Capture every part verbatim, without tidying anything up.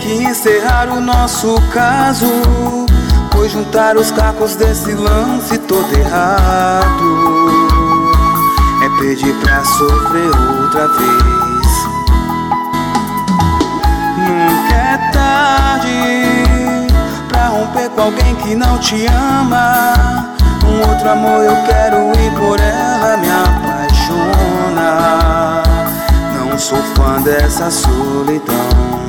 que encerrar o nosso caso, pois juntar os cacos desse lance todo errado é pedir pra sofrer outra vez. Nunca é tarde pra romper com alguém que não te ama. Um outro amor eu quero e por ela me apaixona. Não sou fã dessa solidão.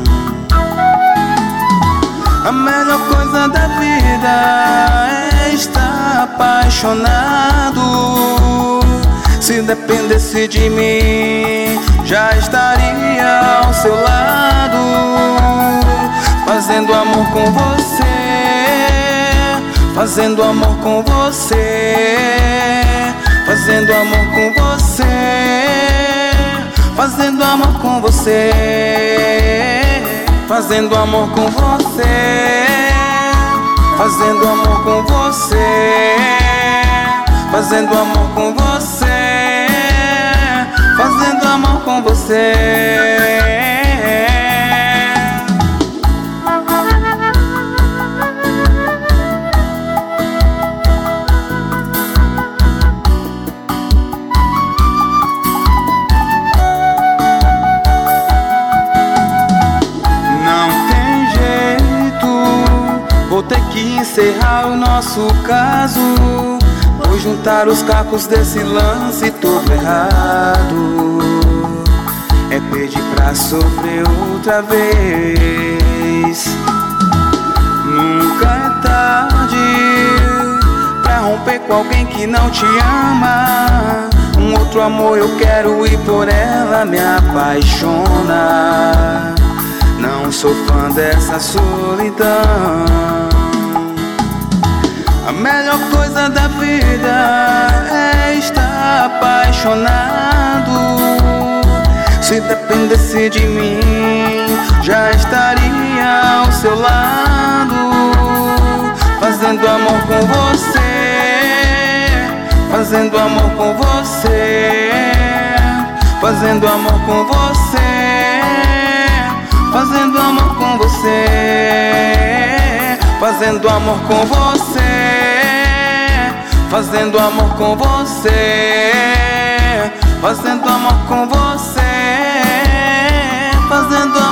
A melhor coisa da vida é estar apaixonado. Se dependesse de mim, já estaria ao seu lado, fazendo amor com você, fazendo amor com você, fazendo amor com você, fazendo amor com você, fazendo amor com você, fazendo amor com você, fazendo amor com você, fazendo amor com você. Vou ter que encerrar o nosso caso, pois juntar os cacos desse lance todo errado é pedir pra sofrer outra vez. Nunca é tarde pra romper com alguém que não te ama. Um outro amor eu quero e por ela me apaixona. Não sou fã dessa solidão. A melhor coisa da vida é estar apaixonado. Se dependesse de mim, já estaria ao seu lado, fazendo amor com você, fazendo amor com você, fazendo amor com você, fazendo amor com você, fazendo amor com você, fazendo amor com você, fazendo amor com você, fazendo